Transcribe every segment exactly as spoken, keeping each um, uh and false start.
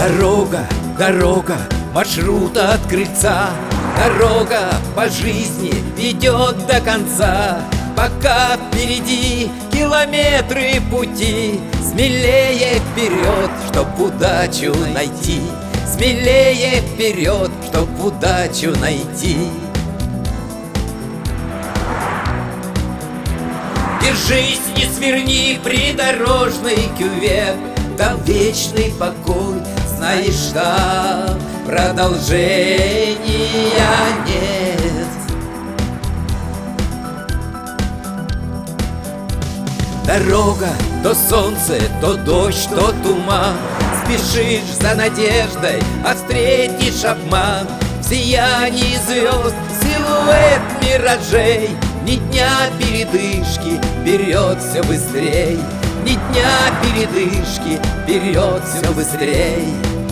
Дорога, дорога, маршрут от крыльца. Дорога по жизни ведет до конца. Пока впереди километры пути, смелее вперед, чтоб удачу найти. Смелее вперед, чтоб удачу найти. Держись, не сверни придорожный кювет, там вечный покой, знаешь, там продолжения нет. Дорога, то солнце, то дождь, то туман. Спешишь за надеждой, а встретишь обман. В сиянии звезд силуэт миражей. Ни дня передышки, вперед все быстрей. Ни дня передышки, вперед все быстрей.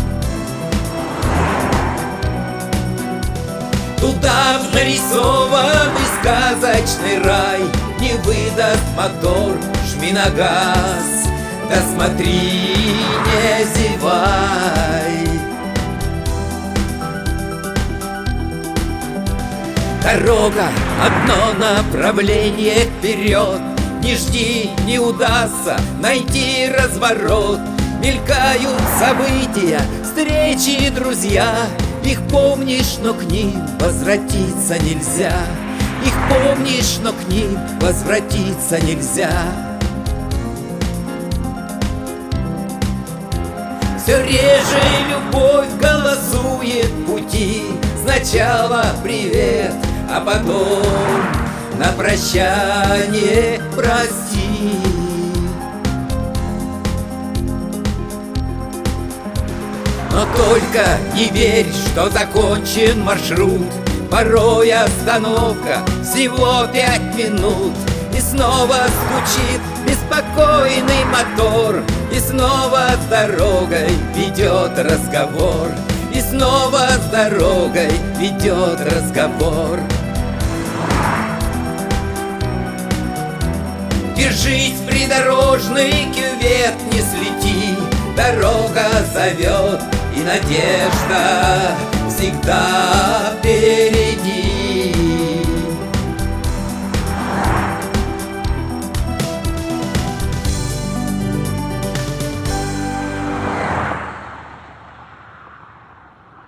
Туда в нарисованный сказочный рай не выдаст мотор, жми на газ, да смотри, не зевай. Дорога, одно направление вперед. Не жди, не удастся найти разворот. Мелькают события, встречи, друзья. Их помнишь, но к ним возвратиться нельзя. Их помнишь, но к ним возвратиться нельзя. Все реже любовь голосует пути. Сначала привет, а потом на прощание прости. Но только не верь, что закончен маршрут. Порой остановка всего пять минут. И снова стучит беспокойный мотор. И снова с дорогой ведет разговор. И снова с дорогой ведет разговор. Держись, придорожный кювет, не слети. Дорога зовет, и надежда всегда впереди.